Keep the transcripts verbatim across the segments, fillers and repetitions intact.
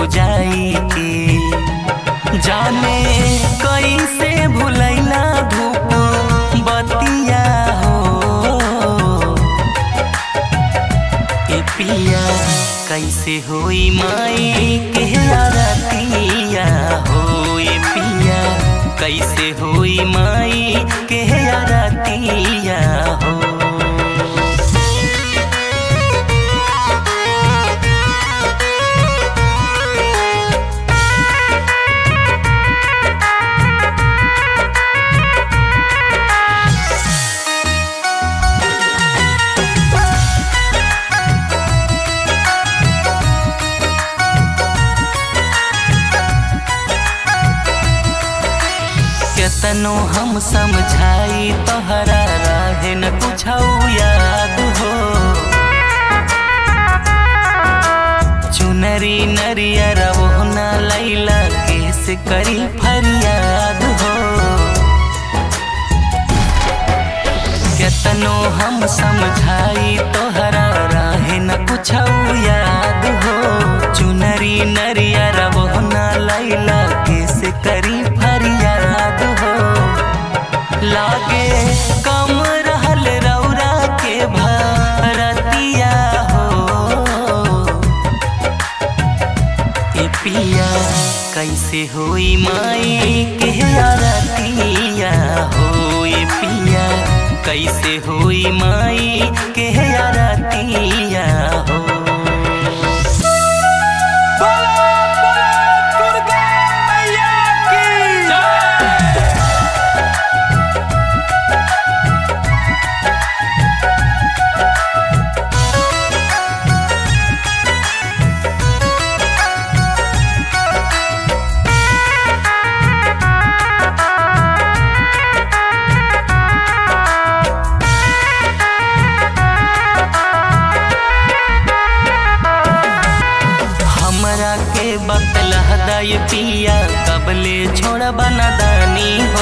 जाई के। जाने कैसे भुलैला धूप बतिया हो ए पिया, कैसे होई माई के आरतिया हो ए पिया, कैसे होई माई के आरतिया हो। केतनो हम समझाई तोहरा रहे न कुछ याद हो। चुनरी नरियर वो न लैला कैसे करी फरियाद हो। केतनो हम समझाई तोहरा रहे न कुछ याद हो। चुनरी नरियर वो न लैला कैसे करी फरियाद हो। लागे कम रहल रौरा के भरतिया हो ए पिया, कैसे होई माई के आरतिया हो ए पिया, कैसे होई माई के आरतिया हो। बतला दाय पिया, कबले छोड़ बनदानी हो।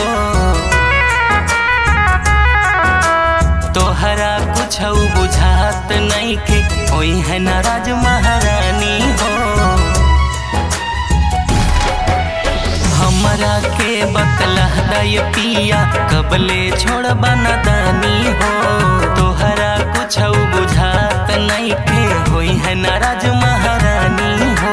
तोहरा कुछ बुझात नहीं के होई है नाराज महारानी हो। हमरा के बतला दाय पिया, कबले छोड़ बनदानी हो। तोहरा कुछ बुझात नहीं के होई है नाराज महारानी हो।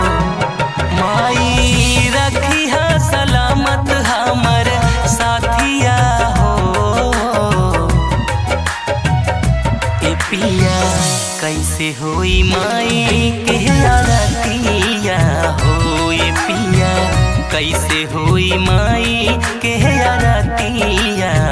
माई रखिया सलामत हमर साथिया हो ए पिया, कैसे होई माई के आरतिया हो ए पिया, कैसे होई माई के आरतिया।